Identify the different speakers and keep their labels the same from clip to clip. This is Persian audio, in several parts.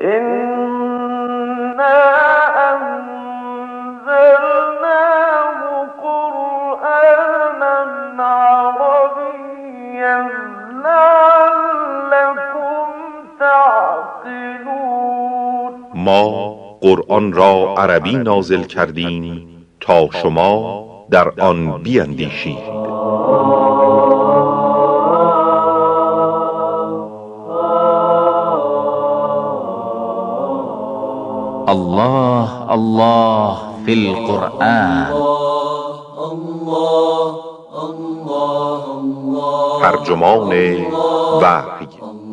Speaker 1: إنا أنزلناه قرآنا عربيا لعلكم تعقلون.
Speaker 2: ما قرآن را عربی نازل کردیم تا شما در آن بیندیشید.
Speaker 3: الله الله فی القرآن.
Speaker 2: ترجمان وحی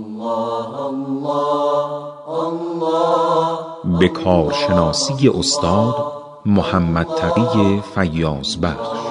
Speaker 2: به کارشناسی استاد محمد تقی فیاضبخش.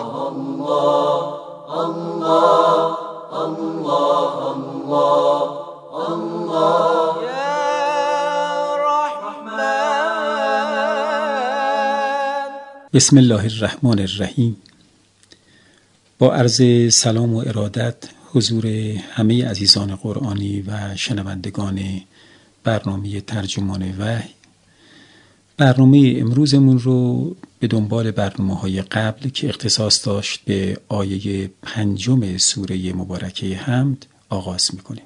Speaker 4: بسم الله الرحمن الرحیم. با عرض سلام و ارادت حضور همه عزیزان قرآنی و شنوندگان برنامه ترجمان وحی، برنامه امروزمون رو به دنبال برنامه‌های قبل که اختصاص داشت به آیه 5 سوره مبارکه حمد آغاز می‌کنیم.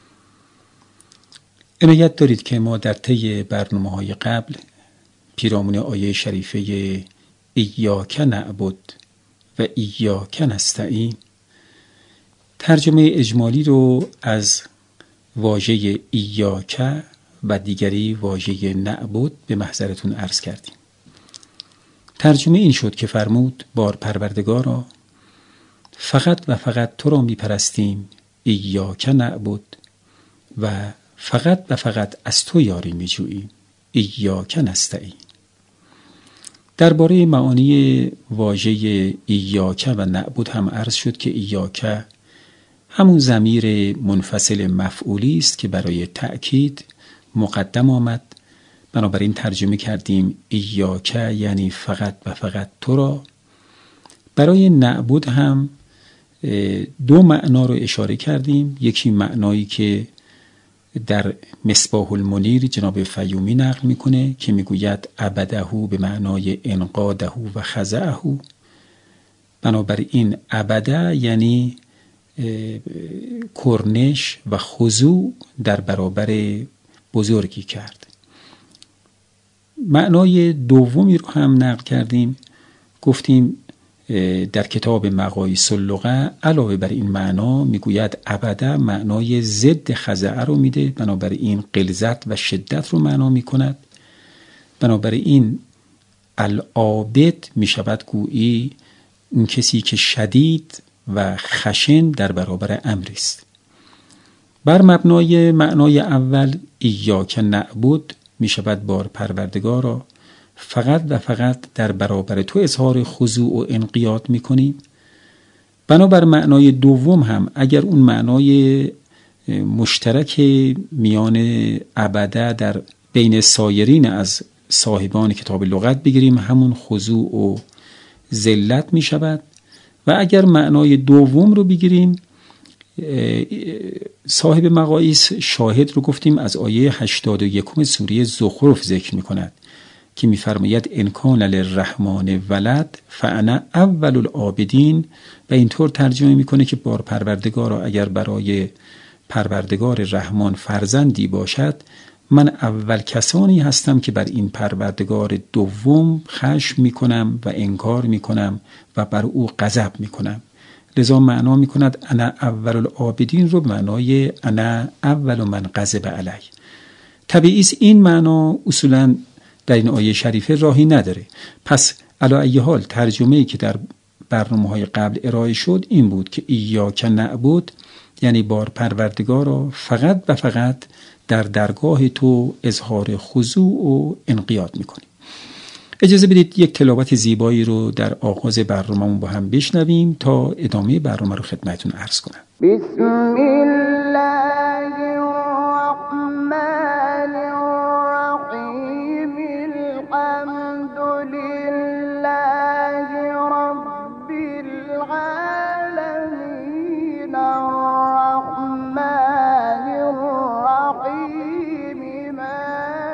Speaker 4: عنایت دارید که ما در طی برنامه‌های قبل پیرامون آیه شریفه ایاک نعبد و ایاک نستعین ترجمه اجمالی رو از واژه ایاک و دیگری واژه نعبد به محضرتون عرض کردیم. ترجمه این شد که فرمود بار پروردگارا، فقط و فقط تو را می پرستیم، ایاک نعبد، و فقط و فقط از تو یاری می جوییم، ایاک نستعین. درباره معانی واژه ایاک و نعبد هم عرض شد که ایاک همون ضمیر منفصل مفعولی است که برای تأکید مقدم آمد، بنابراین ترجمه کردیم ایاک یعنی فقط و فقط تو را. برای نعبد هم دو معنا رو اشاره کردیم. یکی معنایی که در مصباح المنیر جناب فیومی نقل میکنه که میگوید عبده به معنای انقاده و خضعه. بنابراین عبده یعنی کرنش و خضوع در برابر بزرگی کرد. معنای دومی رو هم نقل کردیم، گفتیم در کتاب مقاییس اللغه علاوه بر این معنا میگوید عبده معنای ضد خضعه رو میده، بنابراین غلظت و شدت رو معنا میکند. بنابراین العابد میشود گویی اون کسی که شدید و خشن در برابر امری است. بر مبنای معنای اول ایاک نعبد میشود بار پروردگارا، فقط و فقط در برابر تو اظهار خضوع و انقیاد میکنیم. بنابر معنای دوم هم اگر اون معنای مشترک میان عبده در بین سایرین از صاحبان کتاب لغت بگیریم، همون خضوع و ذلت میشود. و اگر معنای دوم رو بگیریم، صاحب مقاییس شاهد رو گفتیم از آیه 81 سوره زخرف ذکر میکند که میفرماید ان کان للرحمن ولد فانا اول العابدین، و اینطور ترجمه میکنه که بار پروردگارا اگر برای پروردگار رحمان فرزندی باشد، من اول کسانی هستم که بر این پروردگار دوم خشم میکنم و انکار میکنم و بر او غضب میکنم. لذا معنا میکند انا اول العابدین رو به معنای انا اول من غضب علی. طبیعی است این معنا اصولا در این آیه شریفه راهی نداره. پس علی ای حال ترجمه‌ای که در برنامه‌های قبل ارائه شد این بود که ایاک نعبد یعنی بار پروردگارا فقط و فقط در درگاه تو اظهار خضوع و انقیاد میکنیم. اجازه بدید یک تلاوت زیبایی رو در آغاز برنامه‌مون با هم بشنویم تا ادامه برنامه رو خدمتتون عرض کنم.
Speaker 1: بسم الله الرحمن الرحیم. الحمد لله رب العالمین الرحمن الرحیم مالک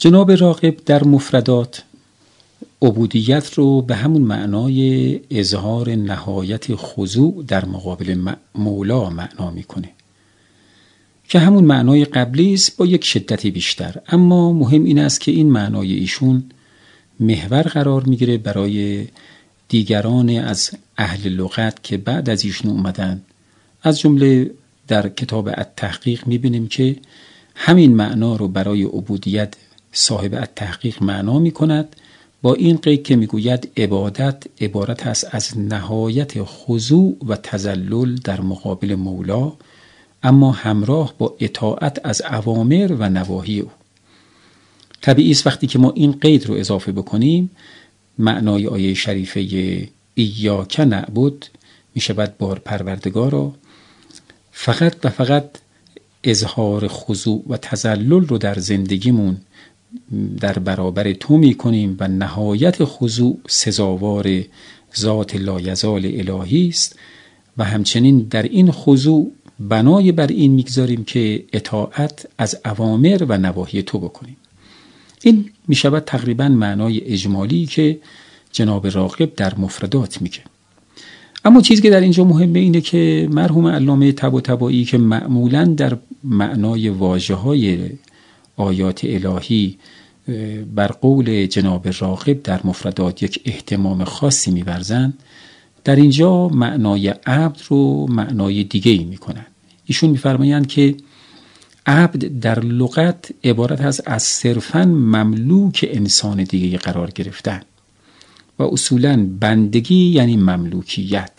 Speaker 4: جناب راغب در مفردات عبودیت رو به همون معنای اظهار نهایت خضوع در مقابل مولا معنا میکنه که همون معنای قبلی است با یک شدت بیشتر. اما مهم این است که این معنای ایشون محور قرار میگیره برای دیگران از اهل لغت که بعد از ایشون اومدن. از جمله در کتاب التحقیق میبینیم که همین معنا رو برای عبودیت صاحب التحقیق معنا میکند با این قید که میگوید عبادت عبارت است از نهایت خضوع و تذلل در مقابل مولا، اما همراه با اطاعت از اوامر و نواهی او. طبیعی است وقتی که ما این قید رو اضافه بکنیم، معنای آیه شریفه ایاک نعبد میشود بار پروردگارا فقط و فقط اظهار خضوع و تذلل رو در زندگیمون در برابر تو میکنیم و نهایت خضوع سزاوار ذات لایزال الهی است و همچنین در این خضوع بنای بر این میگذاریم که اطاعت از اوامر و نواهی تو بکنیم. این میشود تقریبا معنای اجمالی که جناب راغب در مفردات میگه. اما چیزی که در اینجا مهمه اینه که مرحوم علامه طباطبایی که معمولاً در معنای واژه‌های آیات الهی بر قول جناب راغب در مفردات یک اهتمام خاصی می‌ورزند، در اینجا معنای عبد رو معنای دیگه‌ای می‌کنند. ایشون می‌فرمایند که عبد در لغت عبارت است از صرفاً مملوک انسان دیگه قرار گرفتن و اصولاً بندگی یعنی مملوکیت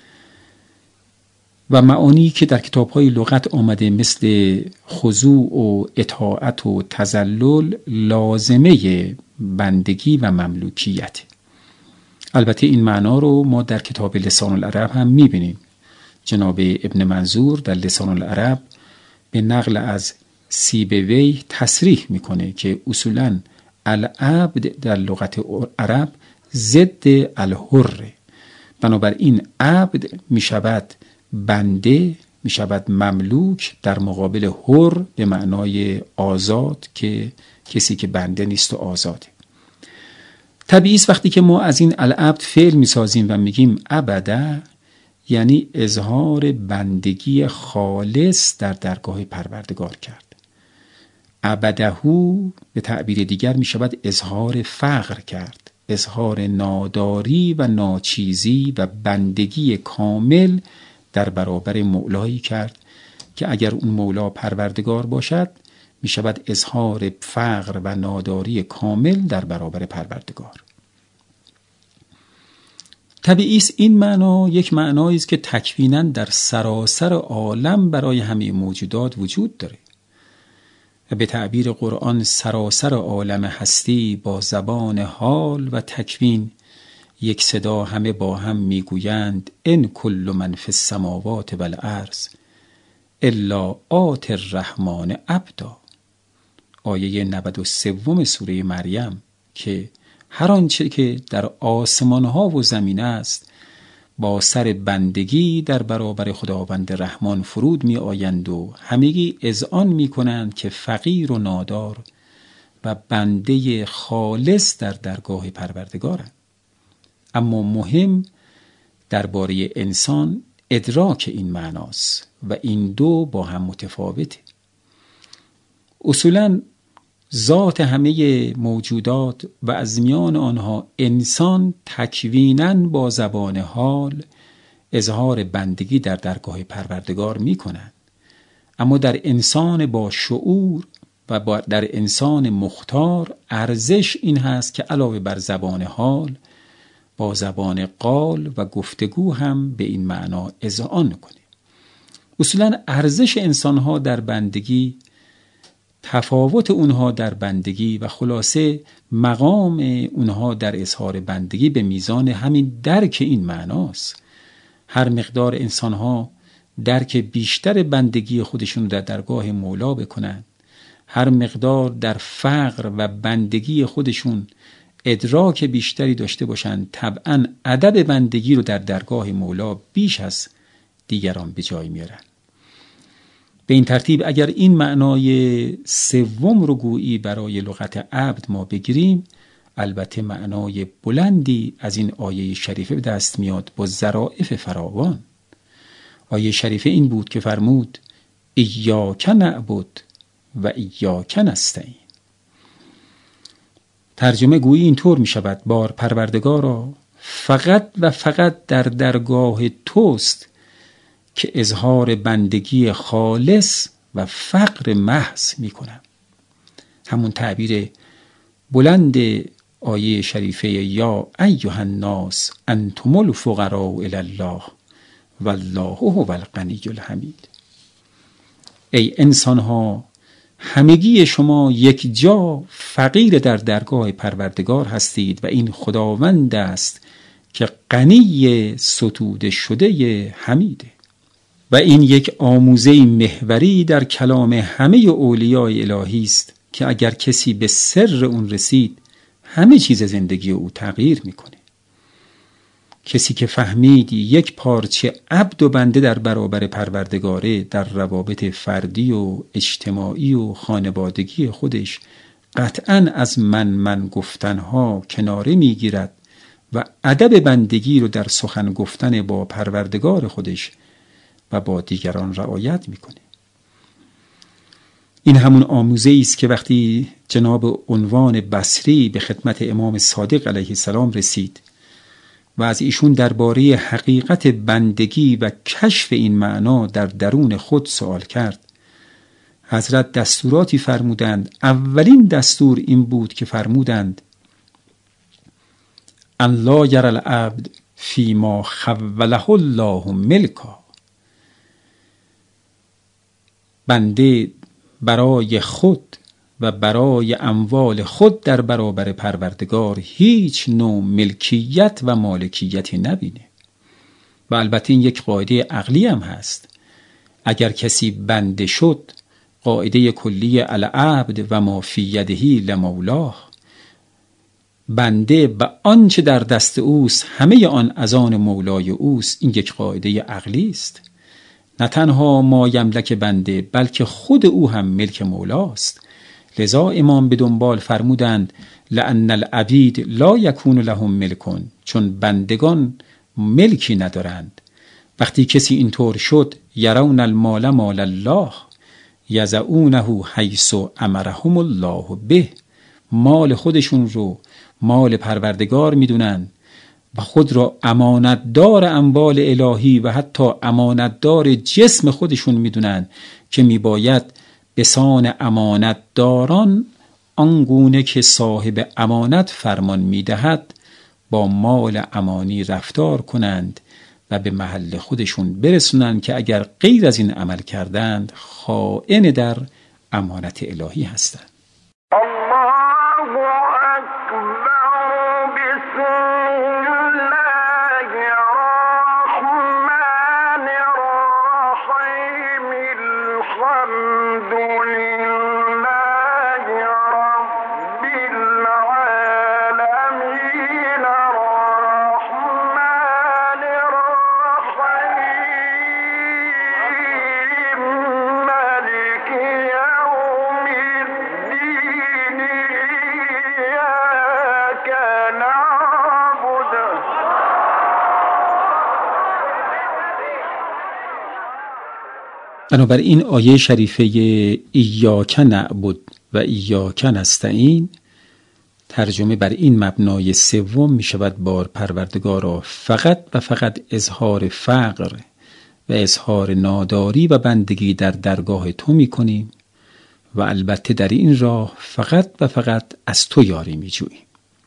Speaker 4: و معانی که در کتاب‌های لغت آمده مثل خضوع و اطاعت و تذلل لازمه بندگی و مملوکیت. البته این معنا رو ما در کتاب لسان العرب هم می‌بینیم. جناب ابن منظور در لسان العرب به نقل از سیبوی تصریح میکنه که اصولاً العبد در لغت عرب ضد الحر، بنابراین عبد میشود بنده، میشود مملوک در مقابل حر به معنای آزاد که کسی که بنده نیست و آزاده. طبیعی است وقتی که ما از این العبد فعل میسازیم و میگیم عبده، یعنی اظهار بندگی خالص در درگاه پروردگار کرد. عبدهو به تعبیر دیگر می شود اظهار فقر کرد، اظهار ناداری و ناچیزی و بندگی کامل در برابر مولایی کرد که اگر اون مولا پروردگار باشد می شود اظهار فقر و ناداری کامل در برابر پروردگار. طبیعی است این معنا یک معنایی است که تکویناً در سراسر عالم برای همه موجودات وجود داره و به تعبیر قرآن سراسر عالم هستی با زبان حال و تکوین یک صدا همه با هم میگویند ان کل من فی السماوات و الارض الا آتی الرحمن عبدا. آیه 93 سوره مریم که هر آنچه که در آسمان ها و زمین است با سر بندگی در برابر خداوند رحمان فرود می آیند و همگی اذعان می کنند که فقیر و نادار و بنده خالص در درگاه پروردگارند. اما مهم درباره انسان ادراک این معناست و این دو با هم متفاوته. اصولاً ذات همه موجودات و از میان آنها انسان تکویناً با زبان حال اظهار بندگی در درگاه پروردگار می کنند. اما در انسان با شعور و در انسان مختار ارزش این هست که علاوه بر زبان حال با زبان قال و گفتگو هم به این معنا اذعان کنه. اصولاً ارزش انسانها در بندگی، تفاوت اونها در بندگی و خلاصه مقام اونها در اظهار بندگی به میزان همین درک این معناست. هر مقدار انسانها درک بیشتر بندگی خودشون در درگاه مولا بکنن، هر مقدار در فقر و بندگی خودشون ادراک بیشتری داشته باشن، طبعاً ادب بندگی رو در درگاه مولا بیش از دیگران به جای میارن. به این ترتیب اگر این معنای سوم رو گویی برای لغت عبد ما بگیریم، البته معنای بلندی از این آیه شریفه به دست میاد با ظرافت فراوان. آیه شریفه این بود که فرمود ایاک نعبد و ایاک نستعین. ترجمه گویی اینطور می شود: بار پروردگارا، فقط و فقط در درگاه توست که اظهار بندگی خالص و فقر محض می کنم. همون تعبیر بلند آیه شریفه یا ایها الناس انتم الفقراء الی الله والله هو الغنی الحمید. ای انسان ها، همگی شما یک جا فقیر در درگاه پروردگار هستید و این خداوند است که غنی ستوده شده حمیده. و این یک آموزه محوری در کلام همه اولیای الهی است که اگر کسی به سر اون رسید، همه چیز زندگی او تغییر میکنه. کسی که فهمید یک پارچه عبد و بنده در برابر پروردگاره، در روابط فردی و اجتماعی و خانوادگی خودش قطعاً از من گفتنها کناره میگیرد و ادب بندگی رو در سخن گفتن با پروردگار خودش و با دیگران رعایت میکنه. این همون آموزه است که وقتی جناب عنوان بصری به خدمت امام صادق علیه السلام رسید و از ایشون درباره حقیقت بندگی و کشف این معنا در درون خود سوال کرد، حضرت دستوراتی فرمودند. اولین دستور این بود که فرمودند ان لا یری العبد فیما خوله الله ملکا. بنده برای خود و برای اموال خود در برابر پروردگار هیچ نوع ملکیت و مالکیتی نبینه. و البته این یک قاعده عقلی هم هست. اگر کسی بنده شد، قاعده کلی العبد و ما فی یده لمولاه، بنده و آنچه در دست اوست همه آن از آن مولای اوست. این یک قاعده عقلی است. نه تنها ما یملک بنده، بلکه خود او هم ملک مولاست. لذا امام به دنبال فرمودند لأن العبید لا یکون لهم ملکون، چون بندگان ملکی ندارند. وقتی کسی اینطور شد، یرون المال مال الله یضعونه حیث امرهم الله به، مال خودشون رو مال پروردگار میدونن و خود را امانتدار اموال الهی و حتی امانتدار جسم خودشون میدونن که میباید به سان امانتداران آنگونه که صاحب امانت فرمان میدهد با مال امانی رفتار کنند و به محل خودشون برسونند که اگر غیر از این عمل کردند خائن در امانت الهی هستند. بنابراین آیه شریفه ایاک نعبد و ایاک نستعین ترجمه بر این مبنای سوم می شود: بار پروردگارا، فقط و فقط اظهار فقر و اظهار ناداری و بندگی در درگاه تو می کنیم و البته در این راه فقط و فقط از تو یاری می جوییم.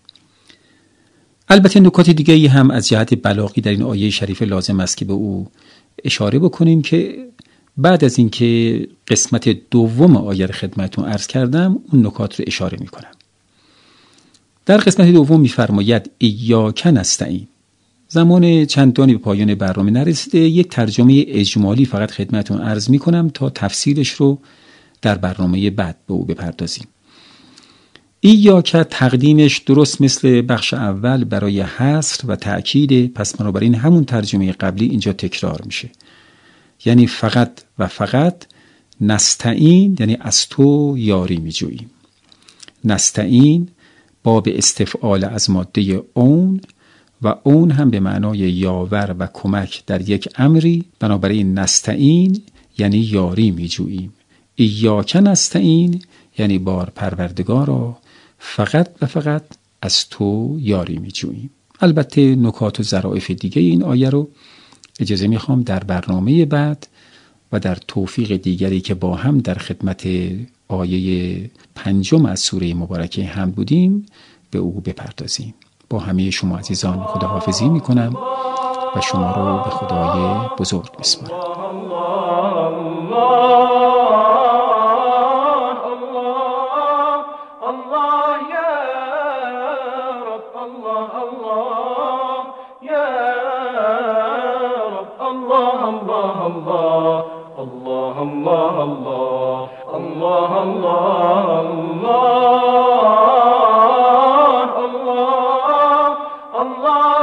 Speaker 4: البته نکات دیگری هم از جهت بلاغی در این آیه شریفه لازم است که به او اشاره بکنیم که بعد از اینکه قسمت دوم آیه را خدمتتون عرض کردم اون نکات رو اشاره میکنم. در قسمت دوم میفرماید ایاک نستعین. زمان چندانی به پایان برنامه نرسیده، یک ترجمه اجمالی فقط خدمتتون عرض میکنم تا تفسیرش رو در برنامه بعد به او بپردازیم. ایاک تقدیمش درست مثل بخش اول برای حصر و تأکید، پس بنابراین همون ترجمه قبلی اینجا تکرار میشه. یعنی فقط و فقط نستعین یعنی از تو یاری میجوییم. نستعین باب استفعال از ماده اون و اون هم به معنای یاور و کمک در یک امری، بنابراین نستعین یعنی یاری میجوییم. ایاک نستعین یعنی بار پروردگارا فقط و فقط از تو یاری میجوییم. البته نکات و ظرافت دیگه این آیه رو اجازه میخوام در برنامه بعد و در توفیق دیگری که با هم در خدمت آیه 5 از سوره مبارکه حمد بودیم به او بپردازیم. با همه شما عزیزان خداحافظی میکنم و شما رو به خدای بزرگ میسپارم.
Speaker 5: Allah